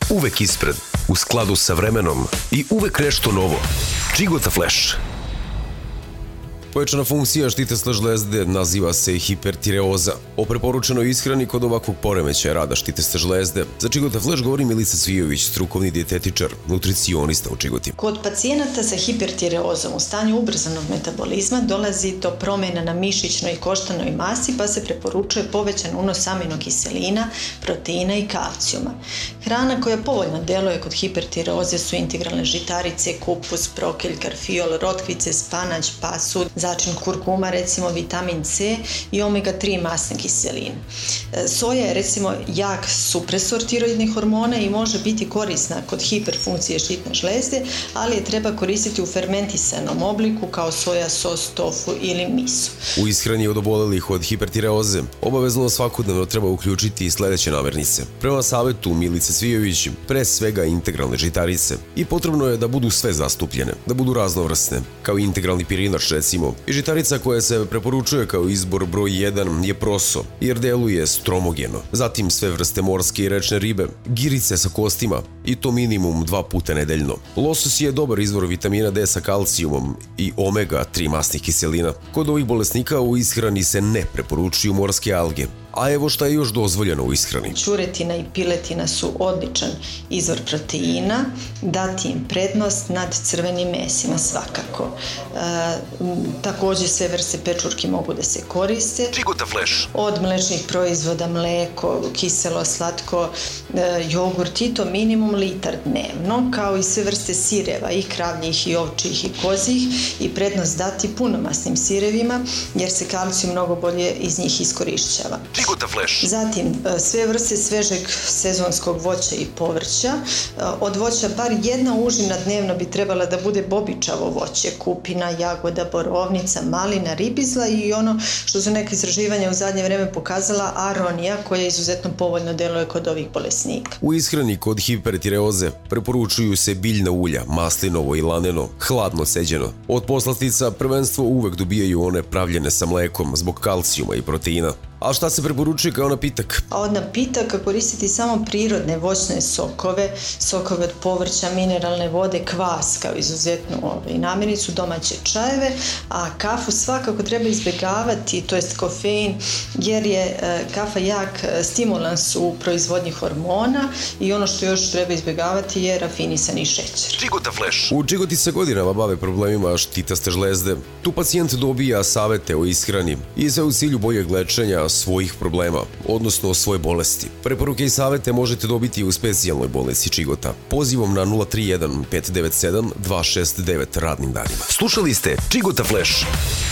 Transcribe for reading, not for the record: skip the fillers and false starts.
uvek ispred, u skladu sa vremenom i uvek nešto novo. Čigota Flash. Pojačana funkcija štitesne žlezde naziva se hipertireoza. O preporučenoj ishrani kod ovakvog poremećaja rada štitesne žlezde za Čigota Flash govori Milica Cvijović, strukovni dijetetičar, nutricionista u Čigoti. Kod pacijenata sa hipertireozom u stanju ubrzanog metabolizma dolazi do promjena na mišićnoj i koštanoj masi, pa se preporučuje povećan unos aminokiselina, proteina i kalcijuma. Hrana koja povoljno djeluje kod hipertireoze su integralne žitarice, kupus, prokelj, karfiol, rotkvice, spanać, pasulj, začin kurkuma, recimo vitamin C i omega-3 masne kiseline. Soja je recimo jak supresor tiroidnih hormona i može biti korisna kod hiperfunkcije štitne žlezde, ali je treba koristiti u fermentisanom obliku kao soja sos, tofu ili miso. U ishrani od obolelih od hipertireoze obavezno svakodnevno treba uključiti sljedeće namirnice. Prema savjetu Milice Cvijović, pre svega integralne žitarice i potrebno je da budu sve zastupljene, da budu raznovrsne, kao integralni pirinač recimo. I žitarica koja se preporučuje kao izbor broj 1 je proso, jer deluje stromogeno. Zatim sve vrste morske i rečne ribe, girice sa kostima i to minimum 2 puta nedeljno. Losos je dobar izvor vitamina D sa kalcijumom i omega-3 masnih kiselina. Kod ovih bolesnika u ishrani se ne preporučuju morske alge. A evo šta je još dozvoljeno u ishrani. Ćuretina i piletina su odličan izvor proteina, dati im prednost nad crvenim mesima svakako. Također sve vrste pečurki mogu da se koriste. Čigota Flash. Od mlečnih proizvoda, mleko, kiselo, slatko, jogurt i to minimum litar dnevno, kao i sve vrste sireva i kravljih i ovčjih i kozjih i prednost dati punomasnim sirevima jer se kalcijum mnogo bolje iz njih iskorišćava. Zatim, sve vrste svežeg sezonskog voća i povrća. Od voća bar jedna užina dnevno bi trebala da bude bobičavo voće, kupina, jagoda, borovnica, malina, ribizla i ono što su neke istraživanja u zadnje vreme pokazala, aronija, koja izuzetno povoljno deluje kod ovih bolesnika. U ishrani kod hipertireoze preporučuju se biljna ulja, maslinovo i laneno, hladno ceđeno. Od poslastica prvenstvo uvek dobijaju one pravljene sa mlekom zbog kalcijuma i proteina. A šta se preporučuje kao napitak? A od napitaka koristiti samo prirodne voćne sokove, sokove od povrća, mineralne vode, kvas kao izuzetnu namirnicu, domaće čajeve, a kafu svakako treba izbjegavati, to jest kofein, jer je kafa jak stimulans u proizvodnji hormona i ono što još treba izbjegavati je rafinisani šećer. Čigota Flash. U Čigoti se godinama bave problemima štitaste žlezde. Tu pacijent dobija savete o ishrani i sve u cilju boljeg lečenja svojih problema, odnosno svoje bolesti. Preporuke i savete možete dobiti u specijalnoj bolnici Čigota pozivom na 031 597 269 radnim danima. Slušali ste Čigota Flash.